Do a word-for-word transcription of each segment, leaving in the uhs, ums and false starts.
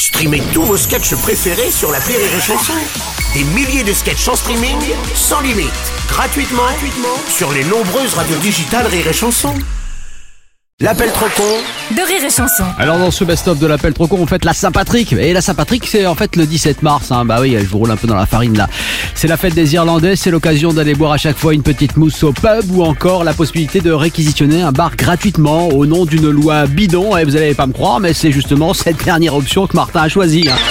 Streamez tous vos sketchs préférés sur l'appli Rire et Chanson. Des milliers de sketchs en streaming, sans limite, gratuitement, gratuitement sur les nombreuses radios digitales Rire et Chanson. L'appel trop con de Rire et Chanson. Alors dans ce best-of de l'appel trop con, on fête la Saint-Patrick. Et la Saint-Patrick, c'est en fait le dix-sept mars. Hein. Bah oui, je vous roule un peu dans la farine là. C'est la fête des Irlandais. C'est l'occasion d'aller boire à chaque fois une petite mousse au pub ou encore la possibilité de réquisitionner un bar gratuitement au nom d'une loi bidon. Et vous allez pas me croire, mais c'est justement cette dernière option que Martin a choisie. Hein.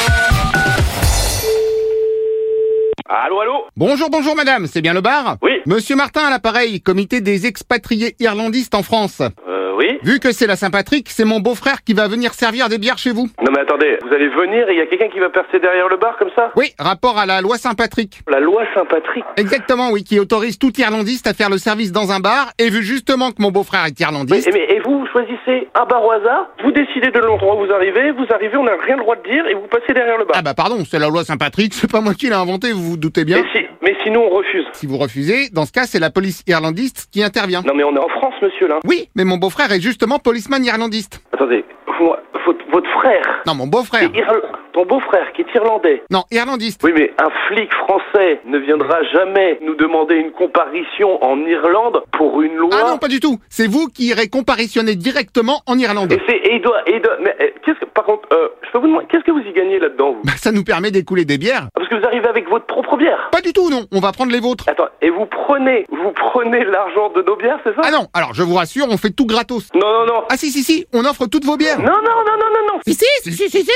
Allô, allô. Bonjour, bonjour madame, c'est bien le bar ? Oui. Monsieur Martin à l'appareil, comité des expatriés irlandistes en France. Euh, oui. Vu que c'est la Saint-Patrick, c'est mon beau-frère qui va venir servir des bières chez vous. Non mais attendez, vous allez venir et il y a quelqu'un qui va percer derrière le bar comme ça ? Oui, rapport à la loi Saint-Patrick. La loi Saint-Patrick. Exactement, oui, qui autorise tout irlandiste à faire le service dans un bar, et vu justement que mon beau-frère est Mais, irlandiste... mais, et vous, vous choisissez un bar au hasard, vous décidez de l'endroit où vous arrivez, vous arrivez, on n'a rien le droit de dire et vous passez derrière le bar. Ah bah pardon, c'est la loi Saint-Patrick, c'est pas moi qui l'ai inventé, vous vous doutez bien. Mais, si, mais sinon on refuse. Si vous refusez, dans ce cas, c'est la police irlandiste qui intervient. Non mais on est en France monsieur là. Oui, mais mon beau-frère est justement policeman irlandiste. Attendez, vous- votre, votre frère, Non, mon beau-frère. est Irl- ton beau-frère qui est irlandais. Non, irlandiste. Oui mais un flic français ne viendra jamais nous demander une comparition en Irlande pour une loi. Ah non, pas du tout. C'est vous qui irez comparitionner directement en Irlande. Et c'est et il doit et il doit mais euh, qu'est-ce que par contre euh, je peux vous demander qu'est-ce que vous y gagnez là-dedans vous? Bah, ça nous permet d'écouler des bières. Ah, parce que vous arrivez avec votre propre bière. Pas du tout, non. On va prendre les vôtres. Attends, et vous prenez vous prenez l'argent de nos bières, c'est ça? Ah non, alors je vous rassure, on fait tout gratos. Non non non. Ah si, si, si, on offre toutes vos bières. Non non non non non non. Si, si, si, si, si, si.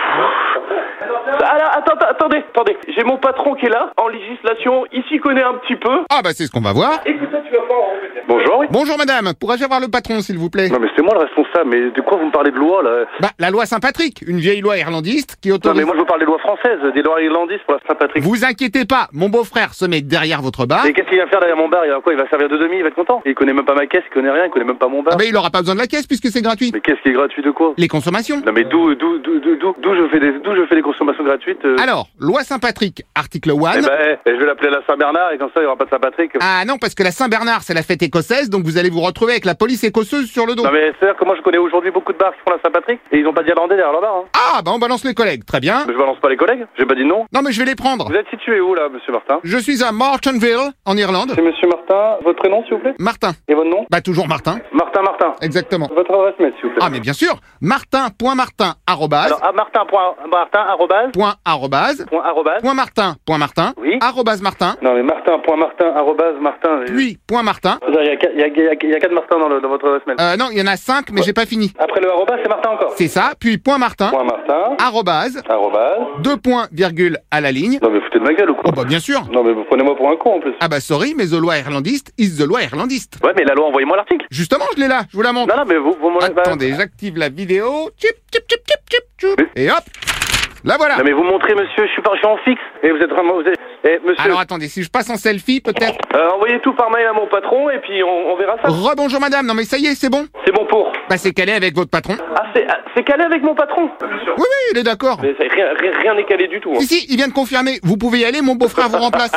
Alors, attends, attends, attendez, attendez. J'ai mon patron qui est là, en législation, il s'y connaît un petit peu. Ah bah c'est ce qu'on va voir. Écoute, ça, tu vas voir. Bonjour, oui. Bonjour madame, pourrais-je avoir le patron s'il vous plaît? Non, mais c'est moi le responsable, mais de quoi vous me parlez de loi, là? Bah la loi Saint-Patrick, une vieille loi irlandiste qui Non, autorise... mais moi je vous parle des lois françaises, des lois irlandaises pour la Saint-Patrick. Vous inquiétez pas, mon beau-frère se met derrière votre bar. Et qu'est-ce qu'il vient faire derrière mon bar? Il va quoi? Il va servir de demi, il va être content. Il connaît même pas ma caisse, il connaît rien, il connaît même pas mon bar. Ah bah il aura pas besoin de la caisse puisque c'est gratuit. Mais qu'est-ce qui est gratuit de quoi? Les consommations. Non, mais d'où, d'où, d'où, d'où, d'où, d'où je fais des, d'où je fais des consommations gratuites euh... Alors, loi Saint-Patrick, article Eh un. ben, eh, je vais l'appeler la Saint-Bernard et comme ça il y aura pas de Saint-Patrick. Ah non, parce que la Saint-Bernard c'est la fête écossaise, donc vous allez vous retrouver avec la police écosseuse sur le dos. Non mais c'est-à-dire que moi je connais aujourd'hui beaucoup de bars qui font la Saint-Patrick et ils ont pas d'Irlandais derrière leur bar. Hein. Ah bah on balance les collègues, très bien. Mais je balance pas les collègues, j'ai pas dit non. Non mais je vais les prendre. Vous êtes situé où là, monsieur Martin? Je suis à Martinville, en Irlande. C'est monsieur Martin, votre prénom s'il vous plaît? Martin. Et votre nom? Bah toujours Martin. Martin Martin. Exactement. Votre adresse mail s'il vous plaît. Ah mais bien sûr. Martin.martin arrobase. Alors, à Martin point Martin arrobase Point arrobase. point arrobase. Point Martin. Point Martin. Oui. Arrobase Martin. Non mais Martin point Martin arrobase Martin. Puis point Martin. Il y a, quatre- il y a, il y a, il y a quatre Martin dans, le, dans votre adresse mail. Euh non, il y en a cinq, mais j'ai pas fini. Après le arrobase c'est Martin encore. C'est ça. Puis point Martin. Point Martin Arrobase. arrobase. Deux points virgule à la ligne. Non mais foutez de ma gueule ou quoi? Oh bah bien sûr. Non mais vous prenez-moi pour un con en plus. Ah bah sorry, mais the loi irlandiste is the loi irlandiste. Ouais mais la loi, envoyez-moi l'article. Justement, je l'ai là, je vous la montre. Non non mais vous, vous m'en Attendez, j'active la vidéo. Tchip, tchip, tchip, tchip, tchip, tchip. Mais- Et hop. La voilà. Non mais vous montrez monsieur, je suis pas, je suis en fixe. Et vous êtes vraiment, vous êtes, eh, monsieur. Alors attendez, si je passe en selfie, peut-être. Euh, envoyez tout par mail à mon patron et puis on, on verra ça. Rebonjour madame, non mais ça y est, c'est bon. C'est bon pour. Bah c'est calé avec votre patron. Ah c'est, ah, c'est calé avec mon patron. Bien sûr. Oui, oui, il est d'accord. Mais ça, rien, rien, rien n'est calé du tout. Hein. Si, si, il vient de confirmer. Vous pouvez y aller, mon beau-frère vous remplace.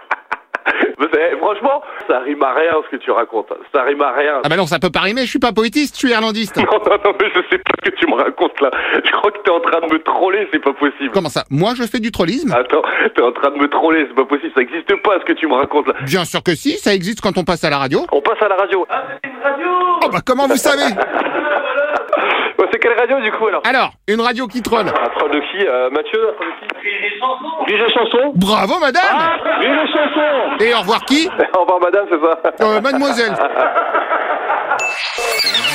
Mais c'est- franchement, ça rime à rien ce que tu racontes. Ça rime à rien. Ah bah non, ça peut pas rimer, je suis pas poétiste, je suis irlandiste. Non, non, non, mais je sais pas ce que tu me racontes là. Je crois que t'es en train de me troller, c'est pas possible. Comment ça? Moi, je fais du trollisme? Attends, t'es en train de me troller, c'est pas possible. Ça existe pas ce que tu me racontes là. Bien sûr que si, ça existe quand on passe à la radio. On passe à la radio. Ah, c'est une radio. Oh bah comment vous savez? Bon, c'est quelle radio du coup alors? Alors, une radio qui troll. Un troll de qui euh, Mathieu? Un troll de qui? Rire Chanson. Rire Chanson. Bravo madame. Ah, Rire Chanson. Et au revoir qui? Au revoir madame, c'est ça. Euh, mademoiselle.